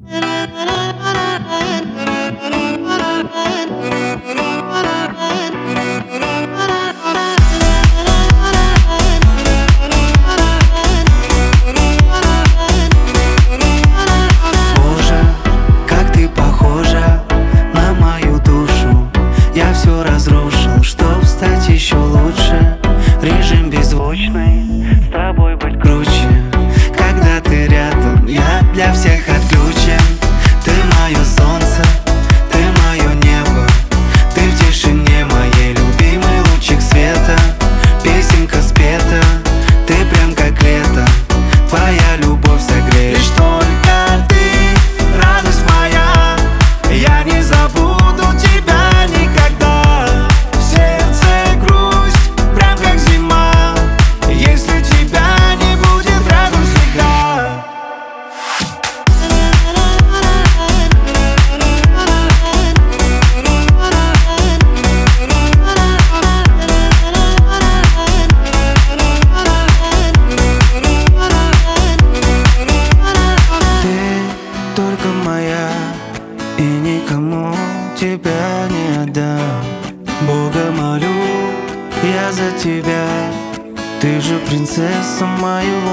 Боже, как ты похожа на мою душу. Я все разрушил, чтоб стать еще лучше. Режим беззвучный, с тобой быть круче. Когда ты рядом, я для всех отключен. Ты мое солнце, ты мое небо. Ты в тишине моей любимый лучик света. Песенка спета, ты прям как лето. Твоя любовь согреет. Лишь только ты, радость моя. Я не забуду тебя никогда. В сердце грусть, прям как зима. Если тебя не будет рядом всегда. Ты только моя, и никому тебя не отдам. Бога молю я за тебя. Ты же принцесса мою